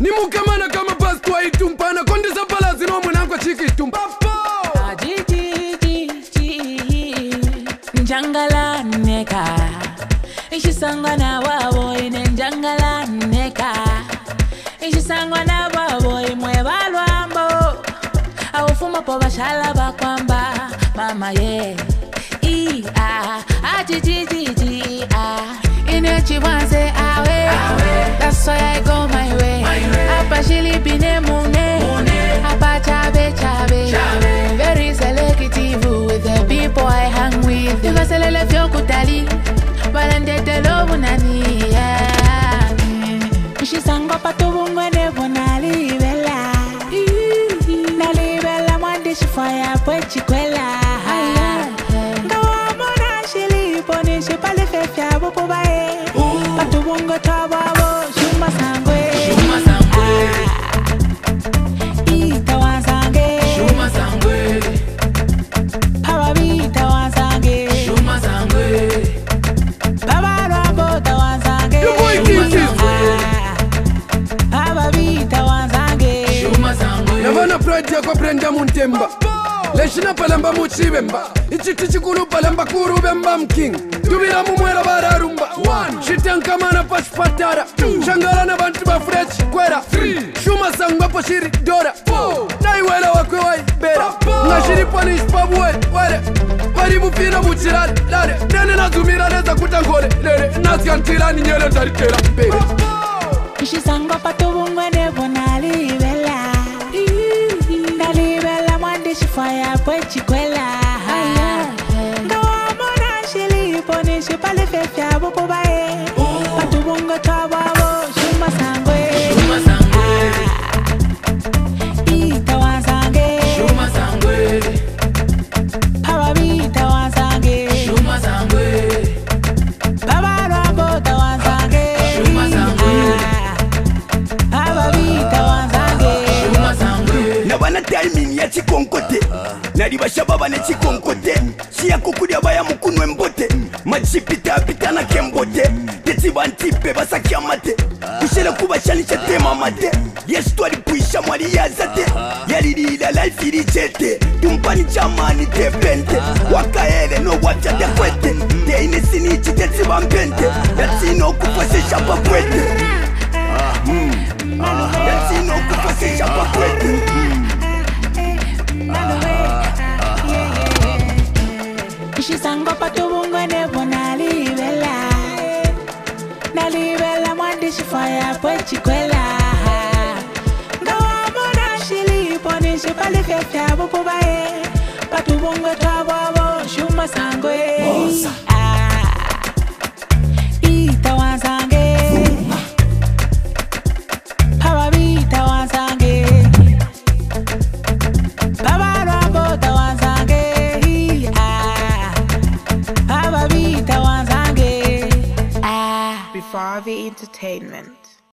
nimukamana kama pastor itumpana kondisa palazi no mwanangu chiki itumpa njangala neka ishisangwa na wabo ine njangala neka ishisangwa na wabo imwe balwambo awufuma po bashala bakwamba mama ye ine chiwanze awe that's why I go my way apa shili bine mune apa chabe very selective with the people I hang with you guys lele fyo kutali balendete lobu nani ishisangwa patubungwe nebo nalibela mwande shifaya pwe chikwela She pale fefia bopo bae Patu bongo tababo Shuma sangwe Ita wansange Shuma sangwe Hawabi ita wansange Shuma sangwe Baba rambo ita wansange Hawabi ita wansange Shuma sangwe Navana pride yako prenda muntemba Leshina palamba muchibemba Ichiti chikulu palamba kurubemba mking Tubira mumwela bararumba 1 Shitankamana pashpatara 2 Shangala na bantu ba fresh kwera 3 Shuma sangwa po shiri dora 4 Naiwela wakwe waibera Ngashiri panish pabuwe were Paribu pina muchirari lare Nene nazumira neza kutangole lere Naskantila ni nyele ntaritela bere Ishisangwa patubungwe nebo nalibela Nalibela mwande shifaya pwe chikwela She pale fefia bopo bae Patu bongo tababo Shuma sangwe Ita wansange Shuma sangwe Hawabi ita wansange Shuma sangwe Baba rambo ita wansange Shuma sangwe Hawabi ita wansange Shuma sangwe Nabana timing ya chikonkote Nariba shababa ne chikonkote Shia kukudia baya mukunwe mbote Machipita pita na kembote Teti bantipe basa kiamate Kushela kubashanisha tema mate Yesu tuwali puisha mwali yazate Yalilila life ilichete Tumpani chamani tepente Wakaele no wacha tekwete Teine sinichi teti bampente Yatino kupasesha pakwete Yatino kupasesha pakwete Ishisangwa patubungwe nebo nalibela Nalibela mwande shifaya pwe chikwela Ngawamona shili poni shipale fefia bopo bae Patubungwe tababo Shuma sangwe Ita wansange Hawabi ita wansange Baba rambo ita wansange Before the entertainment.